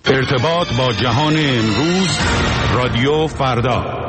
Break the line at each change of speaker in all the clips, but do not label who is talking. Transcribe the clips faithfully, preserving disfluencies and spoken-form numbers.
ارتباط با جهان امروز، رادیو فردا.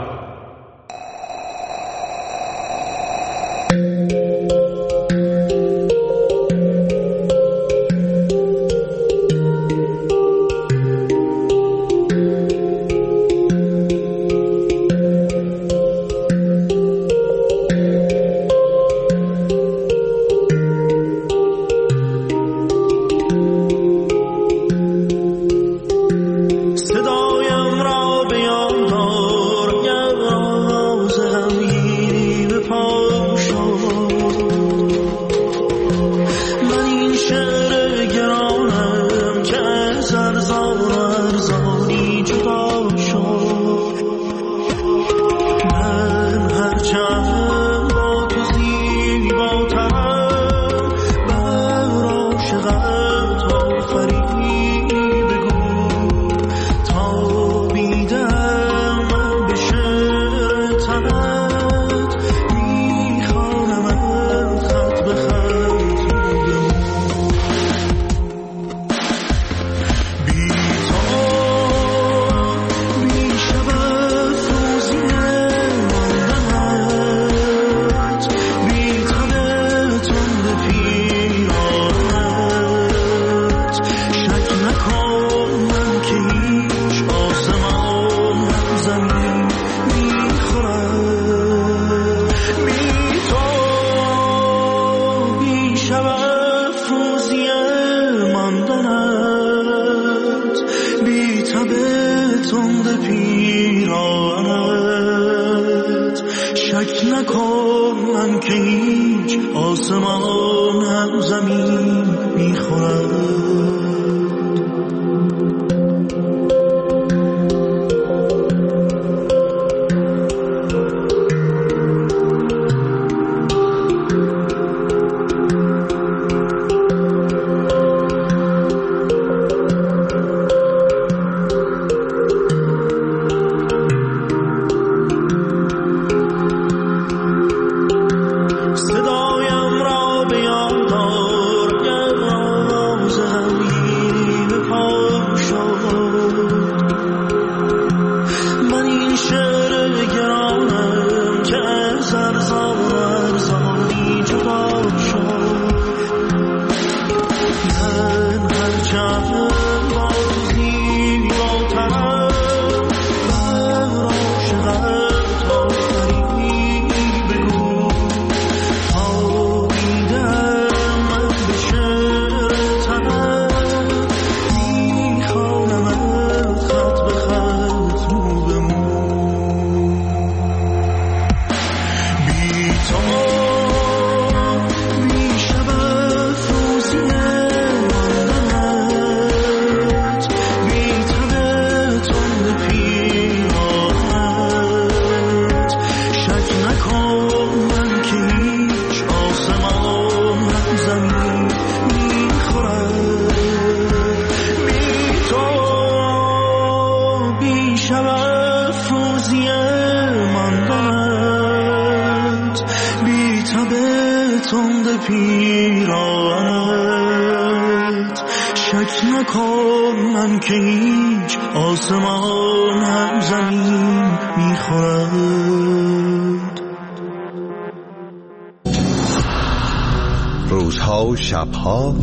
روزها و شبها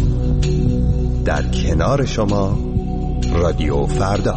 در کنار شما، رادیو فردا.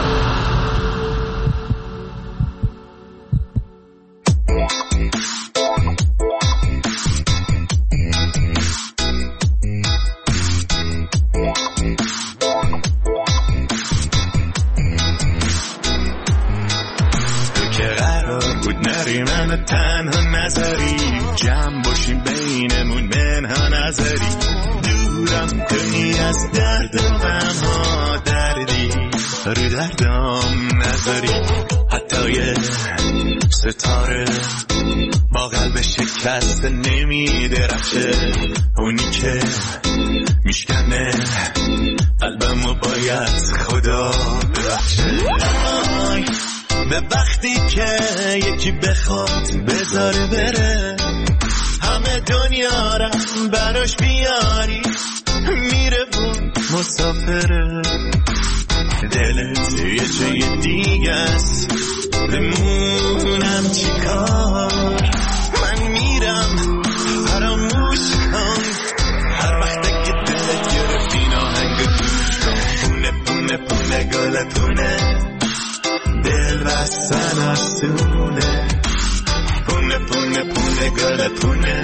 تنها نظری جمع باشیم بینمون منها نظری دورم کنی از درد و غمها دردی رو دردم نظری حتی یه ستاره با قلب شکست نمی درخشه اونی که میشکنه قلبمو باید خدا ببخشه به وقتی که یکی بخواد بذاره بره همه دنیا را براش بیاری میره و مسافره، دلت یه جای دیگه است، بمونم چی کار؟ من میرم فراموش کن، هر وقت که دلت گرفت این آهنگ گوش کن. پونه پونه پونه گلتونه، دل بستن آسونه، پونه پونه پونه گلتونه،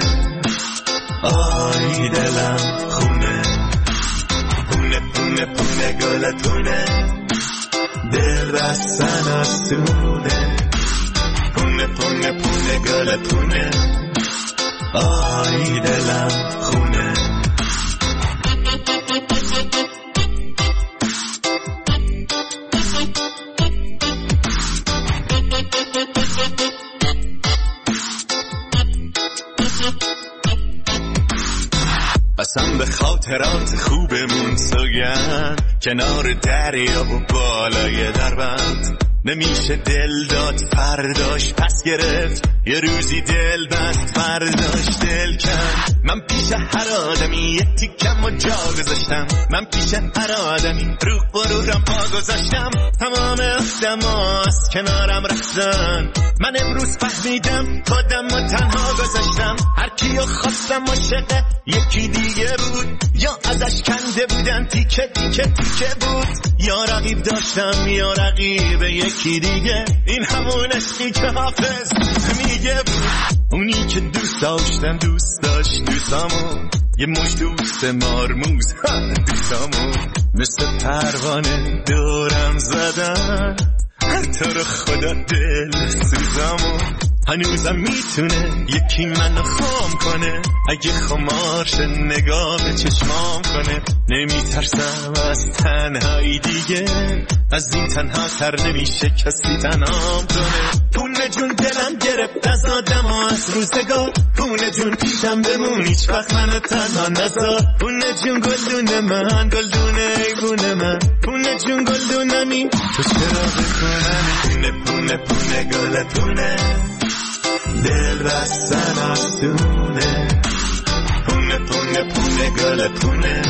آی دلم خونه. پونه پونه پونه گلتونه، دل بستن آسونه، پونه پونه پونه گلتونه، آی دلم خونه. قسم به خاطرات خوبمون سوگند، کنار دریا و بالای دربند. نمیشه دل داد فرداش پس گرفت، یه روزی دل بست فرداش دل کن. من پیش هر آدمی یه تیکم و جا گذاشتم، من پیش هر آدمی رو غرورم پا گذاشتم. تمام آدم‌ها کنارم رفتن، من امروز فهمیدم خودم رو تنها گذاشتم. هر کیو خواستم عاشق یکی دیگه بود، یا ازش کنده بودن تیکه تیکه تیکه بود، یا رقیب داشتم یا رقیب یکی دیگه. این همون عشقی که حافظ میگه بود، اونی که دوست داشتم دوست داشت دوستامو، یه مش دوست مارموز دوستامو، مثل پروانه دورم زدن، تو رو خدا دل سوزامو. هنوزم میتونه یکی منو خام کنه، اگه خمارش نگاه به چشمام کنه. نمیترسم از تنهایی دیگه، از این تنها تر نمیشه کسی تنهام کنه. پونه جون دلم گرفت از آدم ها از روزگار، پونه جون پیشم بمون هیچ وقت منو تنها نذار. پونه جون گلدون من گلدونه ایگونه من، پونه جون گلدونمی تو چرا بکنم. پونه پونه پونه گلتونه، دل بستن آسونه، پونه پونه پونه گلتونه،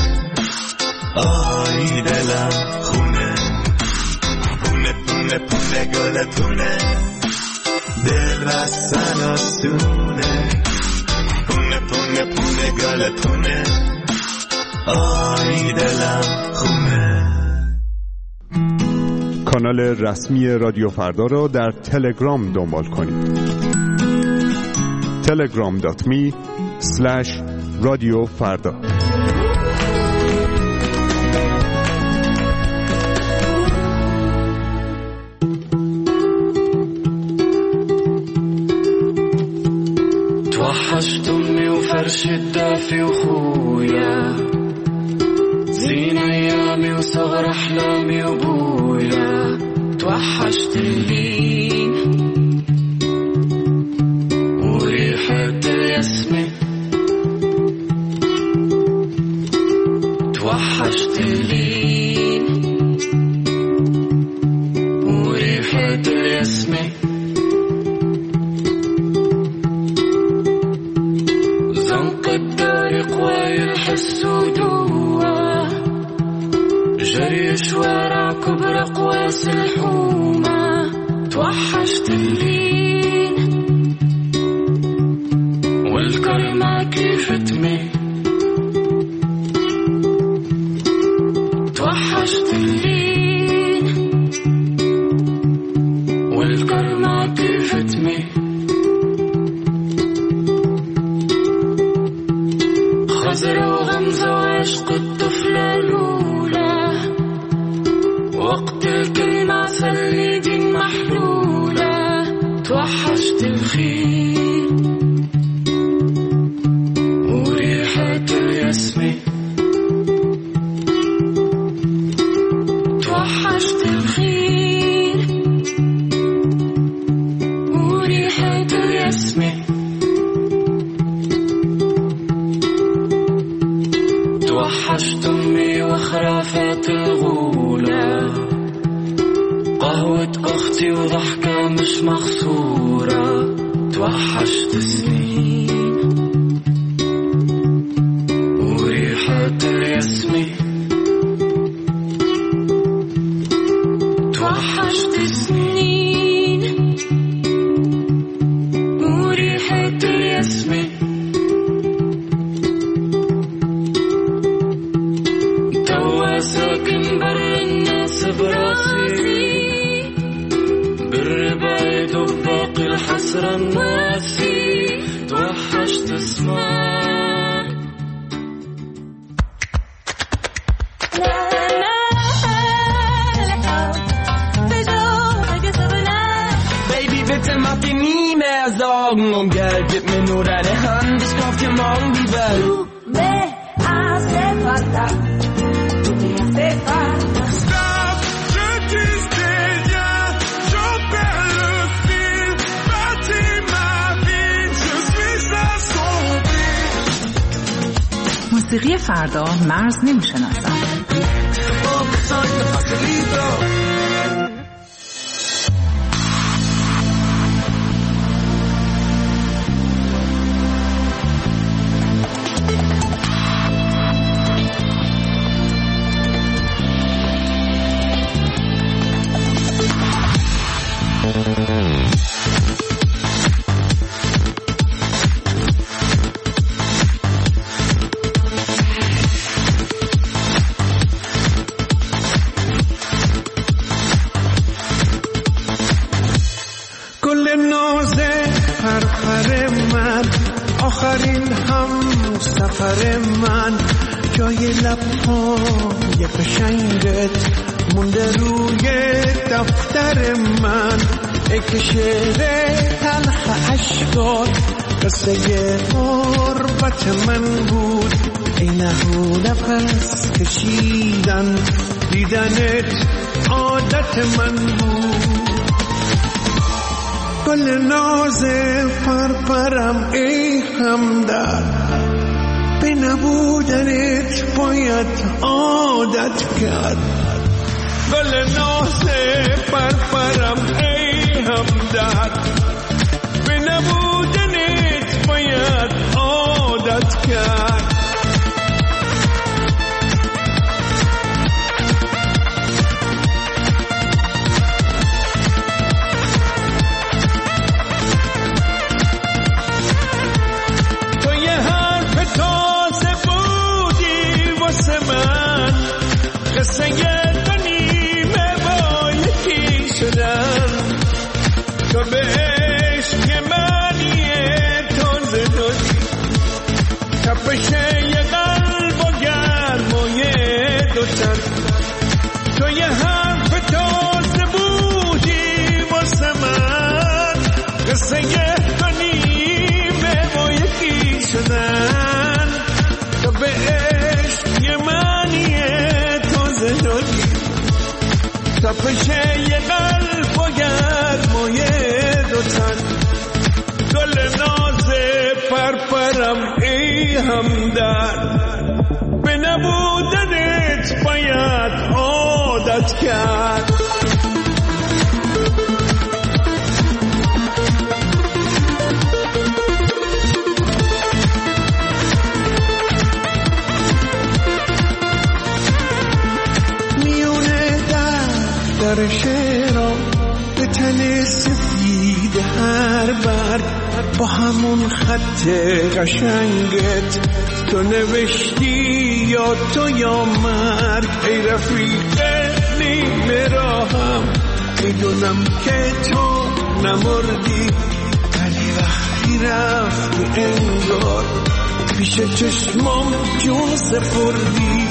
آی دلم خونه. پونه پونه پونه گلتونه، دل بستن آسونه، پونه پونه پونه گلتونه، آی دلم خونه.
کانال رسمی رادیو فردا را در تلگرام دنبال کنید. تلگرام دات می اسلش رادیو فردا.
توحشت امي وفرش الدافي وخويا، زين ايامي وصغر احلامي وبويا. توحشت اللين وريحة الياسمين، توحشت اللين وريحة الياسمين. زنق الدار قواي الحس ودوا، جري شوارع كبر قواس الحومة. توحشت اللين والكلمة كيف تمي، توحشت اللين والكلمة كيف تمي. خزر وغمزة وعشق الطفلة الأولى، وقت الكلمة سليد محلولة. توحشت الخيل وريحة الياسمين، توحشت الخيل وريحة الياسمين. توحشت أمي وخرافات الغولة، قهوة أختي وضحكة مش مخصورة. توحشت سنين وريحة الياسمين، توحشت سنين وريحة الياسمين توا ساكن بر الناس براسي بالربايد وباقي الحسرة الناسي توحشت اسمع
Sorgen um Geld, gib mir nur deine Hand, ich kauf dir morgen die Welt.
Du me hace falta, tú me hace falta.
Stop, je disais bien, j'en perds le fil, bâtis ma vie, je suis assombri.
موسیقی فردا مرز نمیشناسم.
آخرین هم سفر من جای لب‌های قشنگت مونده روی دفتر من ای که شعر تلخ عشقات قصه غربت من بود ای نهو نفس کشیدن دیدنت عادت من بود گل ناز پرپرم ای همدرد به نبودنت باید عادت کرد گل ناز پرپرم ای همدرد به نبودنت باید عادت کرد قصه دو نیمه با یکی شدن تو به عشق منی تازه دادی تپش یه قلب و گرمای دوتن تو یه حرف تازه بودی واسه من قصه دو نیمه با یکی شدن تو به عشق یه منی تپش یه قلب و گرمای دوتن گل ناز پرپرم ای همدرد به نبودنت باید عادت کرد در شعرام به تن سفید هر برگ با همون خط قشنگت تو نوشتی یا تو یا مرگ ای رفیق نیمه راهم میدونم که تو نمردی ولی وقتی رفتی انگار پیش چشمام جون سپردی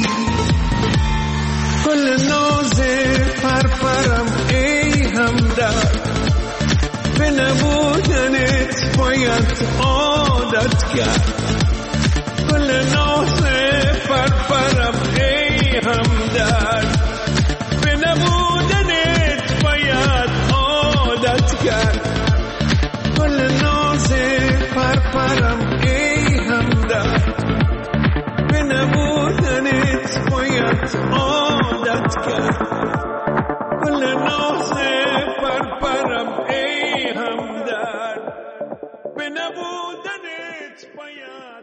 گل ناز پرپرم ای همدرد به نبودنت باید عادت کرد گل ناز پرپرم ای همدرد به نبودنت باید عادت کرد گل ناز پرپرم ای همدرد به نبودنت باید عادت کرد گل ناز پرپرم ای همدرد به نبودنت باید